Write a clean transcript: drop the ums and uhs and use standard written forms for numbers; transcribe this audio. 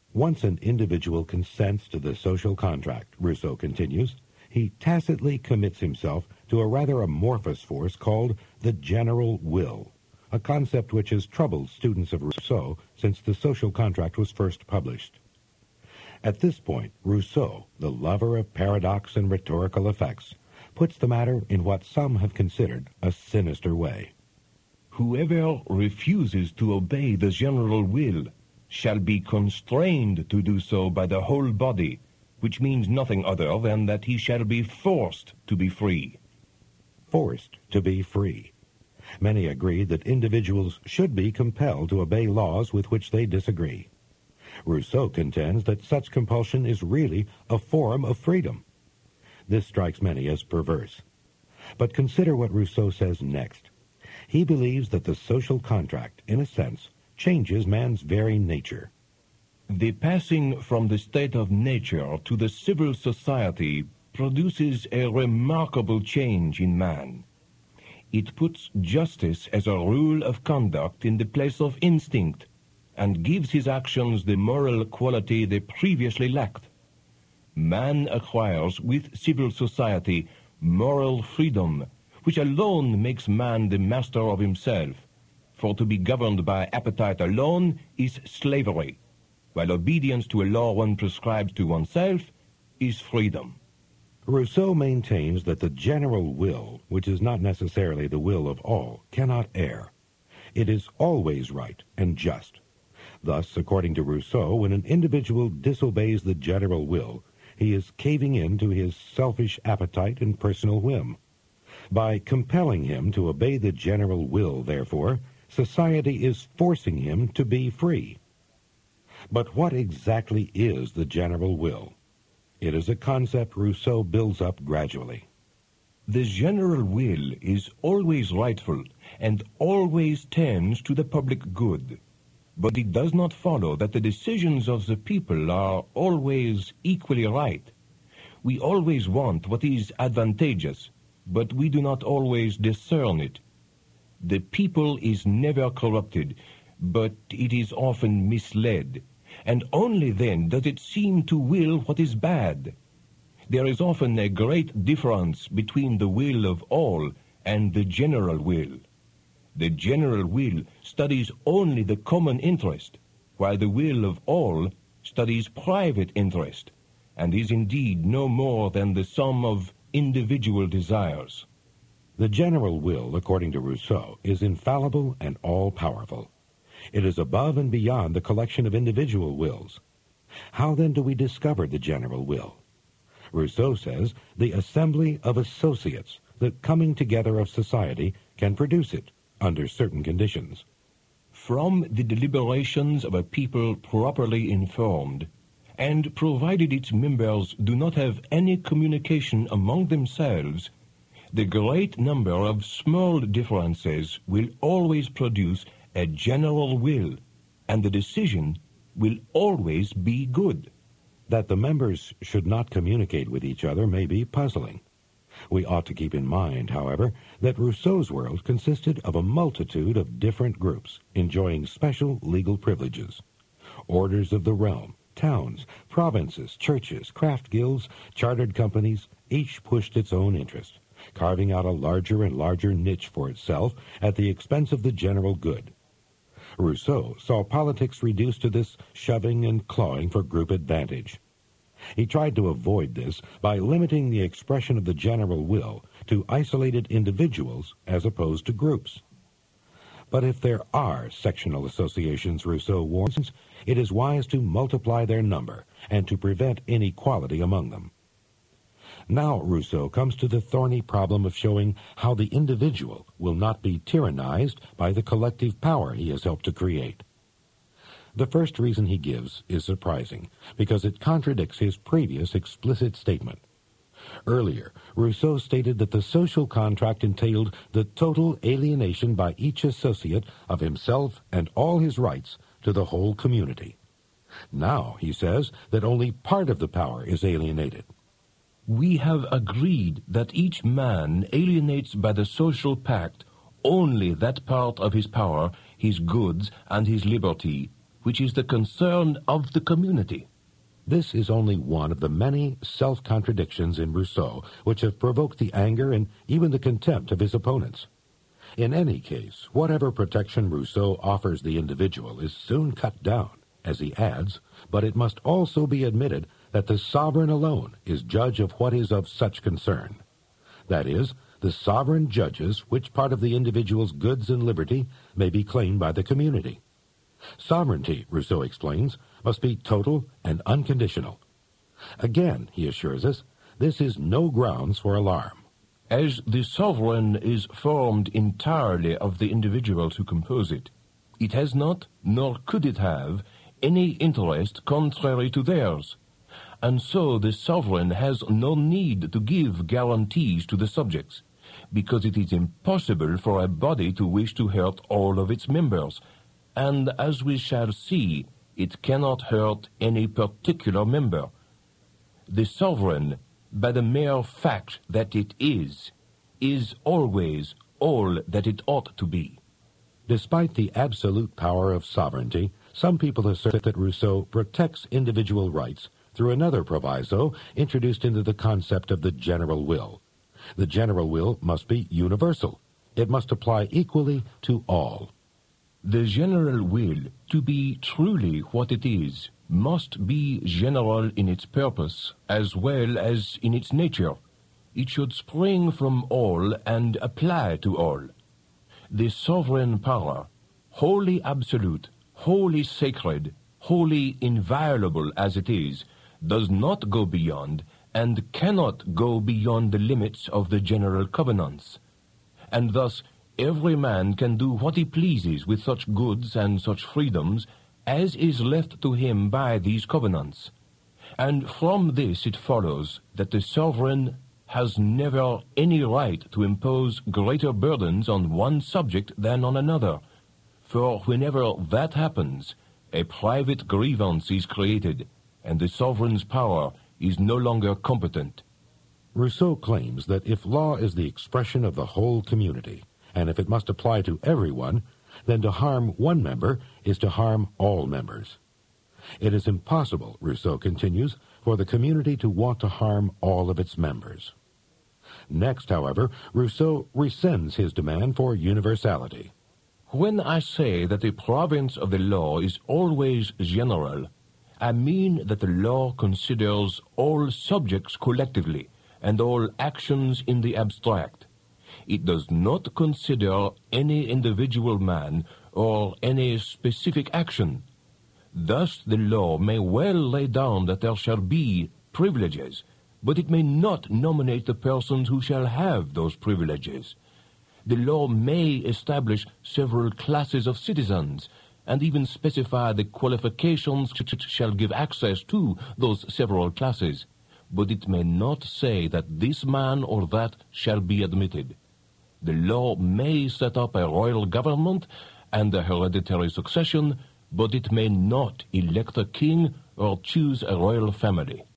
Once an individual consents to the social contract, Rousseau continues, he tacitly commits himself to a rather amorphous force called the general will, a concept which has troubled students of Rousseau since the social contract was first published. At this point, Rousseau, the lover of paradox and rhetorical effects, puts the matter in what some have considered a sinister way. Whoever refuses to obey the general will shall be constrained to do so by the whole body, which means nothing other than that he shall be forced to be free. Forced to be free. Many agree that individuals should be compelled to obey laws with which they disagree. Rousseau contends that such compulsion is really a form of freedom. This strikes many as perverse. But consider what Rousseau says next. He believes that the social contract, in a sense, changes man's very nature. The passing from the state of nature to the civil society produces a remarkable change in man. It puts justice as a rule of conduct in the place of instinct, and gives his actions the moral quality they previously lacked. Man acquires with civil society moral freedom, which alone makes man the master of himself, for to be governed by appetite alone is slavery, while obedience to a law one prescribes to oneself is freedom. Rousseau maintains that the general will, which is not necessarily the will of all, cannot err. It is always right and just. Thus, according to Rousseau, when an individual disobeys the general will, he is caving in to his selfish appetite and personal whim. By compelling him to obey the general will, therefore, society is forcing him to be free. But what exactly is the general will? It is a concept Rousseau builds up gradually. The general will is always rightful and always tends to the public good. But it does not follow that the decisions of the people are always equally right. We always want what is advantageous, but we do not always discern it. The people is never corrupted, but it is often misled, and only then does it seem to will what is bad. There is often a great difference between the will of all and the general will. The general will studies only the common interest, while the will of all studies private interest, and is indeed no more than the sum of individual desires. The general will, according to Rousseau, is infallible and all-powerful. It is above and beyond the collection of individual wills. How then do we discover the general will? Rousseau says the assembly of associates, the coming together of society, can produce it under certain conditions. From the deliberations of a people properly informed, and provided its members do not have any communication among themselves, the great number of small differences will always produce a general will, and the decision will always be good. That the members should not communicate with each other may be puzzling. We ought to keep in mind, however, that Rousseau's world consisted of a multitude of different groups enjoying special legal privileges. Orders of the realm, towns, provinces, churches, craft guilds, chartered companies, each pushed its own interest, carving out a larger and larger niche for itself at the expense of the general good. Rousseau saw politics reduced to this shoving and clawing for group advantage. He tried to avoid this by limiting the expression of the general will to isolated individuals as opposed to groups. But if there are sectional associations, Rousseau warns, it is wise to multiply their number and to prevent inequality among them. Now Rousseau comes to the thorny problem of showing how the individual will not be tyrannized by the collective power he has helped to create. The first reason he gives is surprising, because it contradicts his previous explicit statement. Earlier, Rousseau stated that the social contract entailed the total alienation by each associate of himself and all his rights to the whole community. Now he says that only part of the power is alienated. We have agreed that each man alienates by the social pact only that part of his power, his goods, and his liberty, which is the concern of the community. This is only one of the many self-contradictions in Rousseau which have provoked the anger and even the contempt of his opponents. In any case, whatever protection Rousseau offers the individual is soon cut down, as he adds, but it must also be admitted that the sovereign alone is judge of what is of such concern. That is, the sovereign judges which part of the individual's goods and liberty may be claimed by the community. Sovereignty, Rousseau explains, must be total and unconditional. Again, he assures us, this is no grounds for alarm. As the sovereign is formed entirely of the individuals who compose it, it has not, nor could it have, any interest contrary to theirs, and so the sovereign has no need to give guarantees to the subjects, because it is impossible for a body to wish to hurt all of its members, and as we shall see, it cannot hurt any particular member. The sovereign, by the mere fact that it is always all that it ought to be. Despite the absolute power of sovereignty, some people assert that Rousseau protects individual rights through another proviso introduced into the concept of the general will. The general will must be universal. It must apply equally to all. The general will, to be truly what it is, must be general in its purpose as well as in its nature. It should spring from all and apply to all. The sovereign power, wholly absolute, wholly sacred, wholly inviolable as it is, does not go beyond and cannot go beyond the limits of the general covenants. And thus every man can do what he pleases with such goods and such freedoms as is left to him by these covenants. And from this it follows that the sovereign has never any right to impose greater burdens on one subject than on another, for whenever that happens, a private grievance is created, and the sovereign's power is no longer competent. Rousseau claims that if law is the expression of the whole community, and if it must apply to everyone, then to harm one member is to harm all members. It is impossible, Rousseau continues, for the community to want to harm all of its members. Next, however, Rousseau rescinds his demand for universality. When I say that the province of the law is always general, I mean that the law considers all subjects collectively and all actions in the abstract. It does not consider any individual man or any specific action. Thus the law may well lay down that there shall be privileges, but it may not nominate the persons who shall have those privileges. The law may establish several classes of citizens, and even specify the qualifications which shall give access to those several classes, but it may not say that this man or that shall be admitted. The law may set up a royal government and a hereditary succession, but it may not elect a king or choose a royal family.